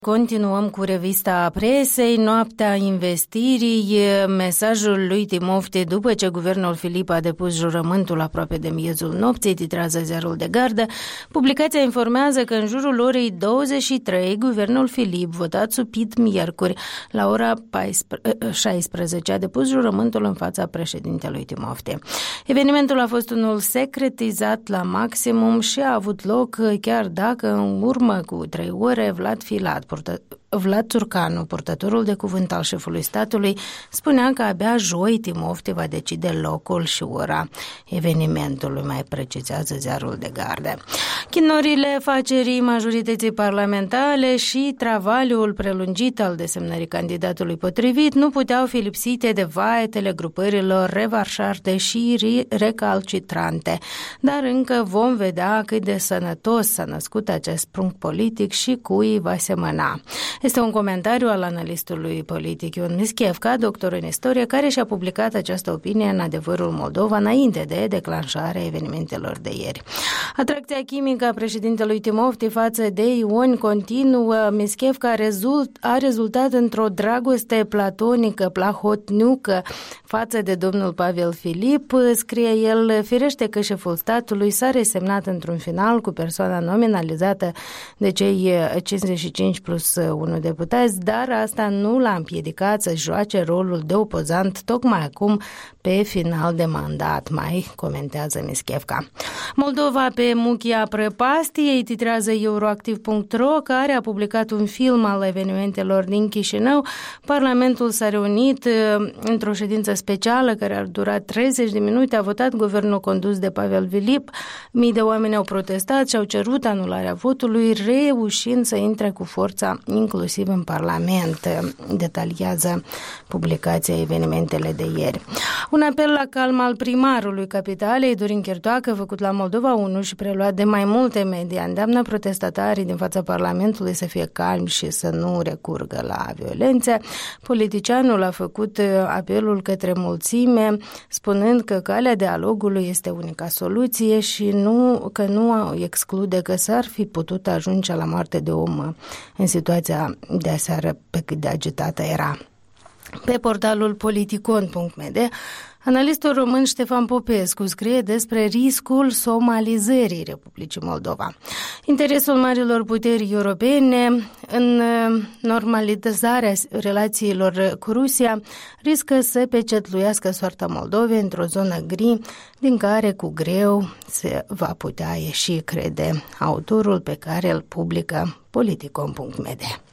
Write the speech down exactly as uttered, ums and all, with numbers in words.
Continuăm cu revista presei, noaptea investirii, mesajul lui Timofte după ce guvernul Filip a depus jurământul aproape de miezul nopții, titrează Ziarul de Gardă. Publicația informează că în jurul orei douăzeci și trei, guvernul Filip, votat supit miercuri, la ora șaisprezece, a depus jurământul în fața președintelui Timofte. Evenimentul a fost unul secretizat la maximum și a avut loc chiar dacă în urmă cu trei ore Vlad Filat, Purtă... Vlad Țurcanu, purtătorul de cuvânt al șefului statului, spunea că abia joi Timofte va decide locul și ora evenimentului, mai precizează Ziarul de Gardă. Chinurile facerii majorității parlamentare și travaliul prelungit al desemnării candidatului potrivit nu puteau fi lipsite de vaetele grupărilor revanșarte și recalcitrante, dar încă vom vedea cât de sănătos s-a născut acest prunc politic și cui va semăna. Este un comentariu al analistului politic Ion Mischevca, doctor în istorie, care și-a publicat această opinie în Adevărul Moldova înainte de declanșarea evenimentelor de ieri. Atracția chimică a președintelui Timofte față de Ion continuă. Mischevca rezult, a rezultat într-o dragoste platonică, plahotniucă față de domnul Pavel Filip. Scrie el, firește că șeful statului s-a resemnat într-un final cu persoana nominalizată de cei cincizeci și cinci plus unu deputați, dar asta nu l-a împiedicat să joace rolul de opozant tocmai acum pe final de mandat, mai comentează Mischevca. Moldova pe muchia prăpastiei, titrează Euroactiv punct ro, care a publicat un film al evenimentelor din Chișinău. Parlamentul s-a reunit într-o ședință specială care a durat treizeci de minute, a votat guvernul condus de Pavel Filip. Mii de oameni au protestat și au cerut anularea votului, reușind să intre cu forța inclusiv în Parlament, detaliază publicația evenimentele de ieri. Un apel la calm al primarului capitalei, Dorin Chertoacă, făcut la Moldova unu și preluat de mai multe media, îndeamnă protestatarii din fața Parlamentului să fie calmi și să nu recurgă la violențe. Politicianul a făcut apelul către mulțime, spunând că calea dialogului este unica soluție și nu, că nu exclude că s-ar fi putut ajunge la moarte de om în situația de aseară pe cât de agitată era. Pe portalul politicon punct m d, analistul român Ștefan Popescu scrie despre riscul somalizării Republicii Moldova. Interesul marilor puteri europene în normalizarea relațiilor cu Rusia riscă să pecetluiască soarta Moldovei într-o zonă gri din care cu greu se va putea ieși, crede autorul pe care îl publică politicon punct m d.